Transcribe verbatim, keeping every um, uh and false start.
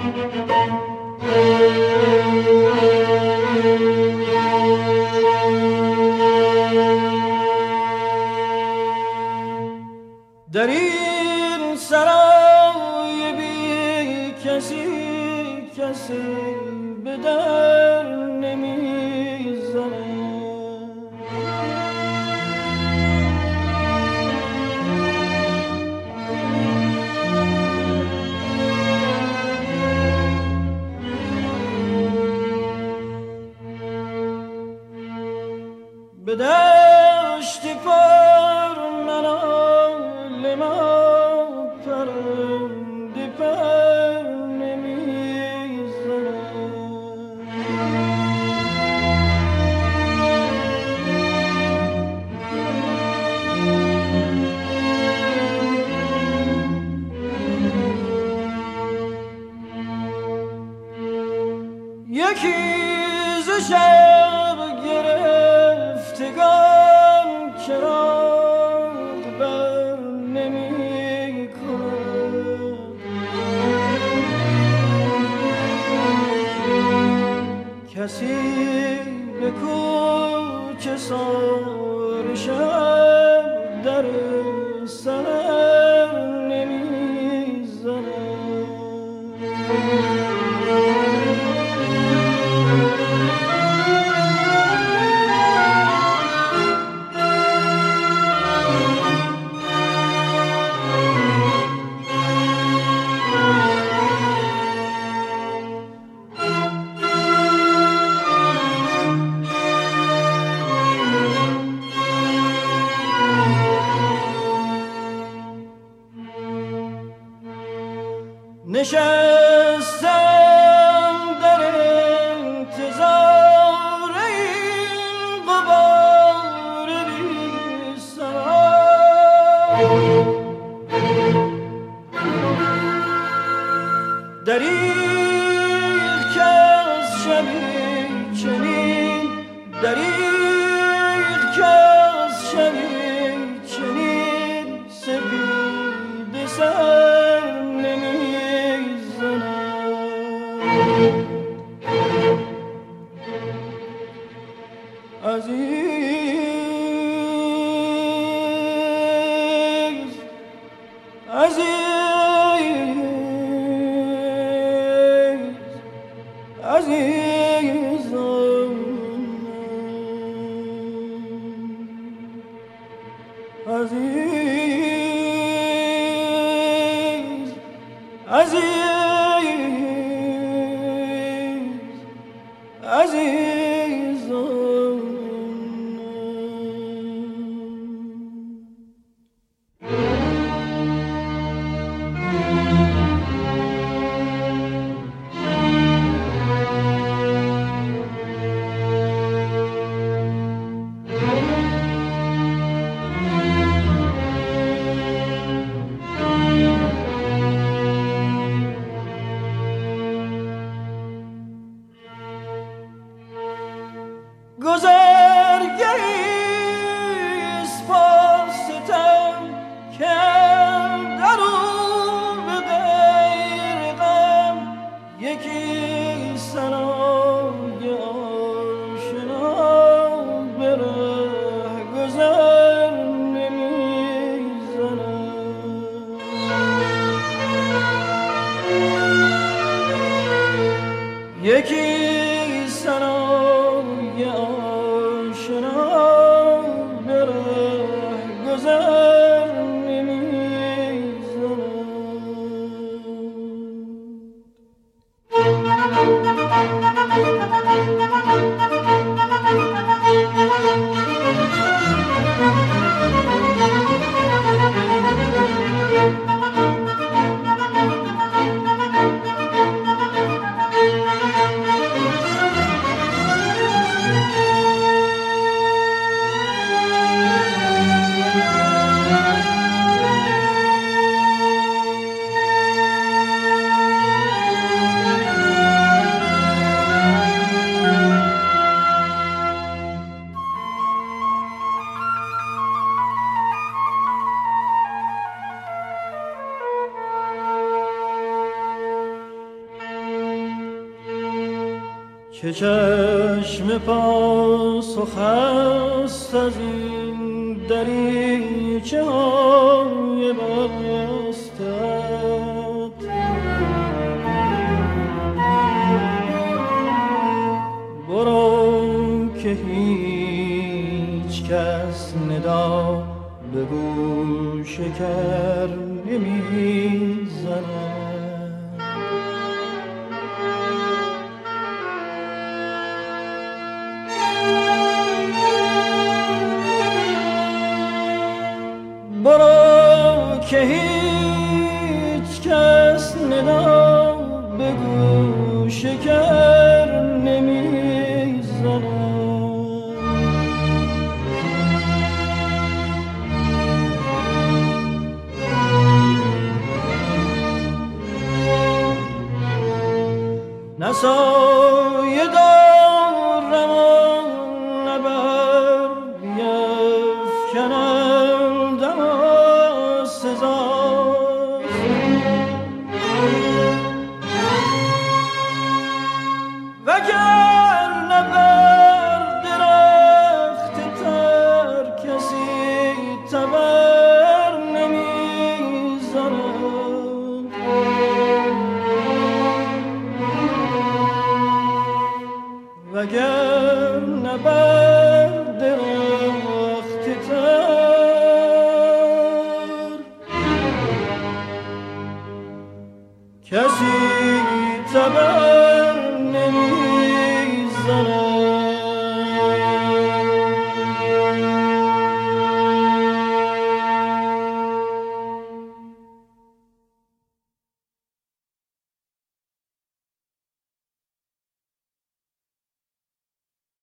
در این سرای بی کسی کسی به در نمیزنه. به دشت پر منال ما پرنده پر نمیزنه. یکی ز شب گرفتگان چراغ بر نمی کند. کسی به کوچه سار شب در سر نمی زند. نشستم در انتظار این غبار بی سرا. دریغ که از شبی چنین دریغ که از شبی چنین سپید سر عزیز عزیز عزیزم عزیز عزیز عزیزم. گذرگهی اسپاستم که در او به غیر غم یکی سرای آشنا به ره گذر نمیزند. یکی سرای آشنا به ره گذر نمیزند. که چشم پاسخ است از این دریچه های بستت. برو که هیچ کس ندا به گوش کر نمی زند. برو که هیچ کس ندا به گوش کر نمی زند. نه سایه دارم و نه بر بیفکنندم و سزاست. وگرنه بر درخت تر کسی تبر نمیزند. وگرنه بر درخت تر کسی